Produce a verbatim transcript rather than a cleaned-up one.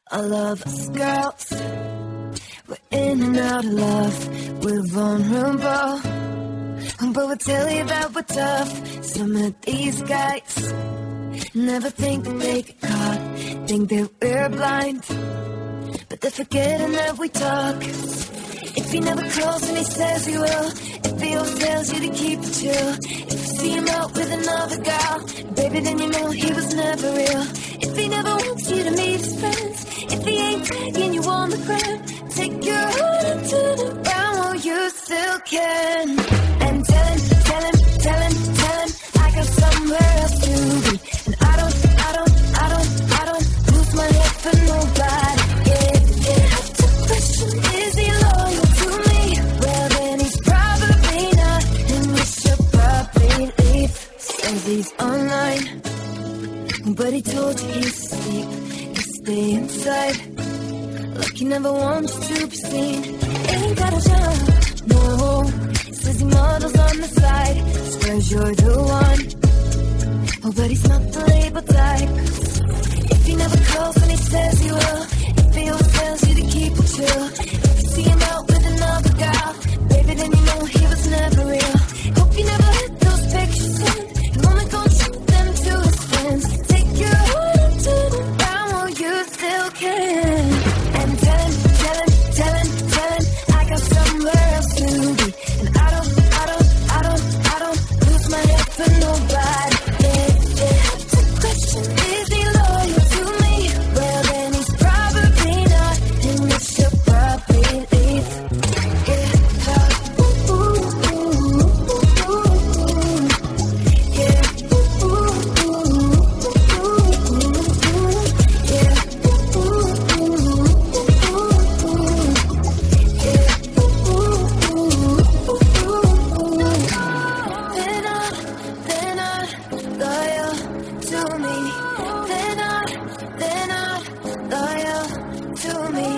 All of us girls, we're in and out of love, we're vulnerable, but we'll tell you that we're tough. Some of these guys never think that they get caught, think that we're blind, but they're forgetting that we talk. If he never calls and he says he will, if he always tells you to keep it chill, if you see him out with another girl, baby, then you know he was never real. If he never wants you to meet his friends, if he ain't tagging you on the gram, take your heart and turn it around while you still can. And tell him, tell him, tell him, tell him I got somewhere else to be, and I don't, I don't, I don't, I don't lose my head for nobody. Yeah, you have to question, is he loyal to me? Well, then he's probably not, and we should probably leave. Says he's online, but he told you he's asleep, you stay inside, like he never wants to be seen. Ain't got a job, no, says he models on the side, swears you're the one, oh, but he's not the label type. If he never calls when he says he will, if he always tells you to keep it chill, if you see him out with another girl, baby, then you know he was never real. Hope you never hit those pictures sent, you only gon' show them to his friends. Take your heart and turn it around while you still can. And tell him, tell him, tell him, tell him I got somewhere else to be, and I don't, I don't, I don't, I don't lose my head for nobody. Yeah, you have to question, is he loyal to me? Well, then he's probably not, and we should probably leave. Yeah, uh, ooh, ooh, ooh, ooh, ooh. Yeah, ooh, ooh, ooh, ooh, ooh. Yeah, ooh, ooh, ooh, ooh, ooh. Yeah, ooh, ooh, ooh, ooh. They're not, they're not loyal to me. They're not, they're not loyal to me.